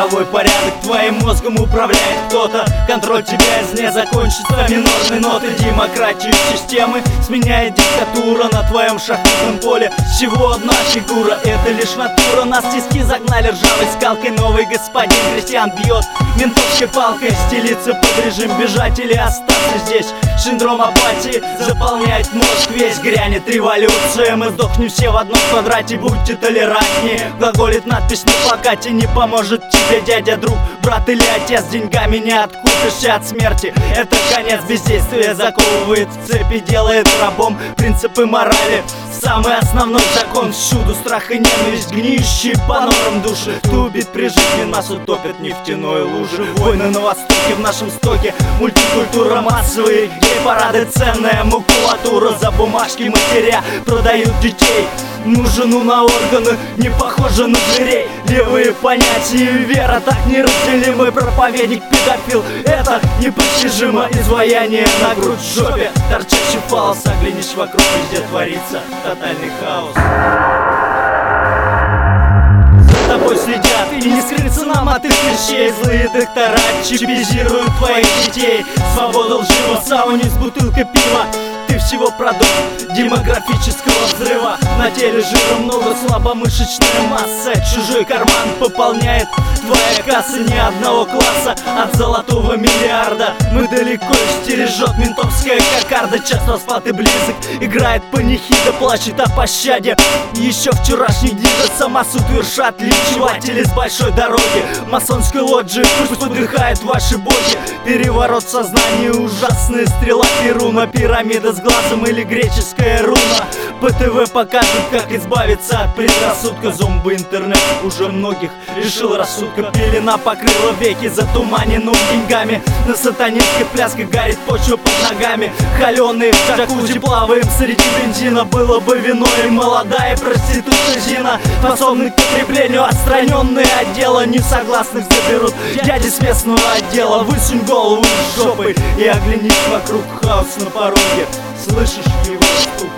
мировой порядок. Твоим мозгом управляет кто-то. Контроль тебя из не закончится минорной ноты. Демократию системы сменяет диктатура на твоем шахматном поле. С чего одна фигура? Это лишь натура. Нас в тиски загнали ржавой скалкой. Новый господин крестьян бьет ментовской палкой. Стелиться под режим, бежать или остаться здесь. Синдром апатии заполняет мозг весь. Грянет революция, мы сдохнем все в одном квадрате. Будьте толерантнее. Глаголит надпись на плакате. Не поможет тебе дядя, друг, брат или отец. Деньгами не откупишься от смерти. Это конец бездействия. Заковывает в цепи, делает рабом принципы морали. Самый основной закон всюду. Страх и ненависть, гниющие по норам души. Тубит при жизни, нас утопят нефтяной лужи. Войны на востоке, в нашем стоке. Мультикультура, массовые гей-парады, ценная макулатура. За бумажки матеря продают детей. Ну, жену на органы, не похожа на зверей. Левые понятия и вера так неразделимы. Проповедник, педофил, это непостижимо. Изваяние на грудь в жопе, торчащий фалос. Оглянись вокруг, везде творится тотальный хаос. За тобой следят, и не скрыться нам от их клещей. Злые доктора чипизируют твоих детей. Свобода лжива, сауне с бутылкой пива. Ты всего продукт демографического взрыва. На теле жира много, слабомышечная масса. Чужой карман пополняет твоя касса. Ни одного класса от золотого миллиарда. Мы далеко, стережет ментовская кокарда. Час расплаты близок, играет панихида. Плачет о пощаде. Еще вчерашний гида. Самосуд вершат линчеватели с большой дороги. Масонской лоджии пусть подыхают ваши боги. Переворот сознания, ужасная стрела Перуна. Пирамида с глазом или греческая руна. По ТВ покажут, как избавиться от предрассудка. Зомби-интернет уже многих лишил рассудка. Пелена покрыла веки, затуманенным деньгами. На сатанинских плясках горит почва под ногами. Холеные в джакузи плаваем среди бензина. Было бы вино и молодая проститутка Зина. Способны к потреблению, отстраненные от дела. Несогласных заберут дяди с местного отдела. Высунь голову из жопы и оглянись вокруг. Хаос на пороге, слышишь его стук?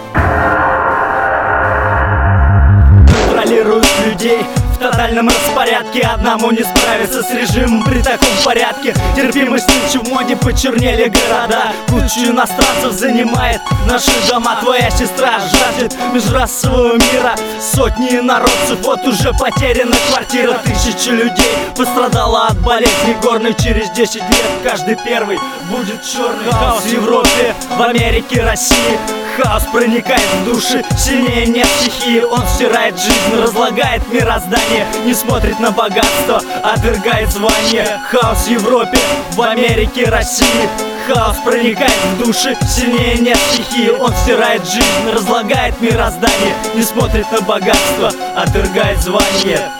Контролируют людей в тотальном распорядке. Одному не справиться с режимом при таком порядке. Терпимость нынче в моде, почернели города. Кучу иностранцев занимает наши дома. Твоя сестра жаждет межрасового мира. Сотни народцев, вот уже потеряна квартира. Тысячи людей пострадала от болезни горной. Через 10 лет каждый первый будет черный. Хаос в Европе, в Америке, России. Хаос проникает в души, сильнее нет стихии. Он стирает жизнь, разлагает мироздание. Не смотрит на богатство, отвергает звание. Хаос в Европе, в Америке, России. Хаос проникает в души, сильнее нет стихии. Он стирает жизнь, разлагает мироздание. Не смотрит на богатство, отвергает звание.